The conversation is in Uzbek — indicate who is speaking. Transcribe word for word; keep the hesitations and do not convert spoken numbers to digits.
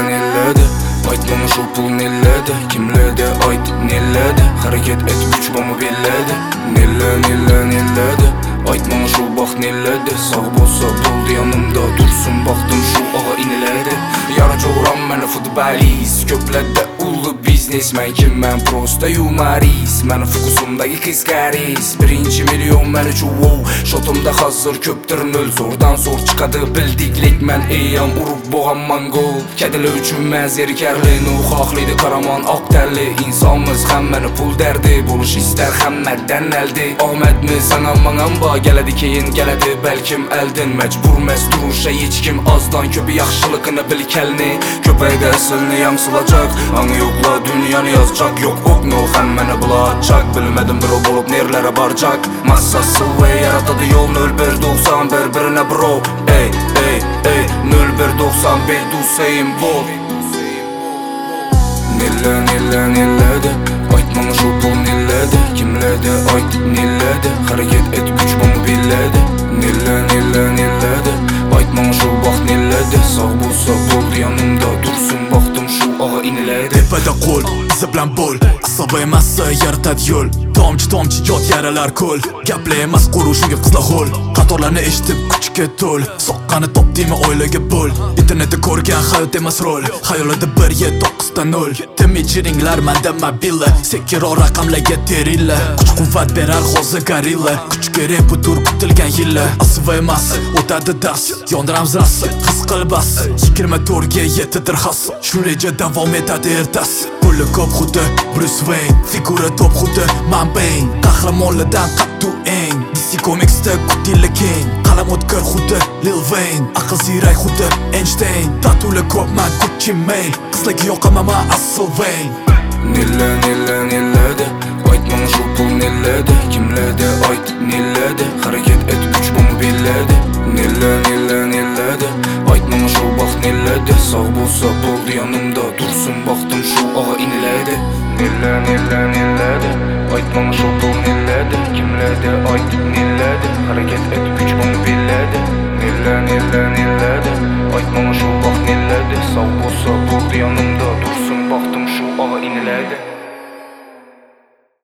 Speaker 1: nilledi Aytmana şu pul nilledi Kimledi ayt nilledi Hareket et güç bomu billedi Nille nille nilledi Aytmana şu bak nilledi Sağ bolsa buldu yanımda dursun Baktım şu ağa iniledi Yara çoğuram məni futbolist Köplədə ulu biznes Mən kim mən prosta humorist Məni fokusumdaki kız karis Birinci milyon məni çuvo Şotumda hazır köptür nöl Zordan zor çıkadı bildiklik Mən eyyam urup boğamman gol Kədili üçün mən zerkərli Nuxaqlıydı karaman ak dərli İnsanımız xəm məni pul dərdi Buluş istər xəmməddən əldi Ahmədmi sana manam ba Gələdi keyin gələdi bəlkim əldin Məcbur məz duruşa heç kim azdan Köpü yaxşılığını bil kəlini Köpək də əsilini yansılacaq Anı yoxla dünyanı yazacaq Yox ok no xəm məni bulacaq Bilmədim bir o bolup nerlərə barcaq Massası və yaratadı yol nöl bir doksan bir birinə bro Ey ey ey nöl bir doksan bir Hüseyin bol Nille nille nilledi Aytmana şu pul nilledi Kimledi ayt nilledi Hareket et güç bomu billedi Nille nille nilledi Aytmana şu bak nilledi Sağ bolsa buldu yanımda dursun Baktım şu ağa iniledi
Speaker 2: Tepede kol, bize bilen bol Asabı emas yaratat yol Tomchi tomchi yot yaralar kol Gapli emas quruşunga qizla hol Qatorlarni eshitib kuchga to'l Soqqani top deymi oilaga bol Internetda ko'rgan hayot emas rol Xayolida bir yet to'qqizta nol Timichiringlar manda mobila Sekiro raqamlarga terilla Kuch quvvat berar hozir gorilla Kuch kerak butur kutilgan yilla Asva emas o'tadi dars Yondiramiz ras his qil bas yigirma to'rtga yetidir xas Shu reja davom etadi ertasi Puli ko'p xuddi Bruce Wayne Figura top xuddi Man Bane Qahramonlardan qattu eng D C Comicsda kutila keng Qalam o'tkir xuddi Lil Wayne Aql ziyrak xuddi Einstein Tatula ko'p man Gucci Mane Qizlarga yoqaman man asl Wayne
Speaker 1: Nille nille nilledi Aytmana şu pul nilledi Kimledi ayt nilledi Hareket et güç bomu billedi Nille nille nilledi Aytmana şu bak nilledi Sağ bolsa buldu yanımda dursun Baktım şu ağa iniledi Nille nille nilledi Aytmana şu pul nilledi Kimledi ayt nilledi Hareket et güç bomu billedi Nille nille nilledi Aytmana şu bak nilledi Sağ bolsa buldu yanımda dursun Baktım şu ağa iniledi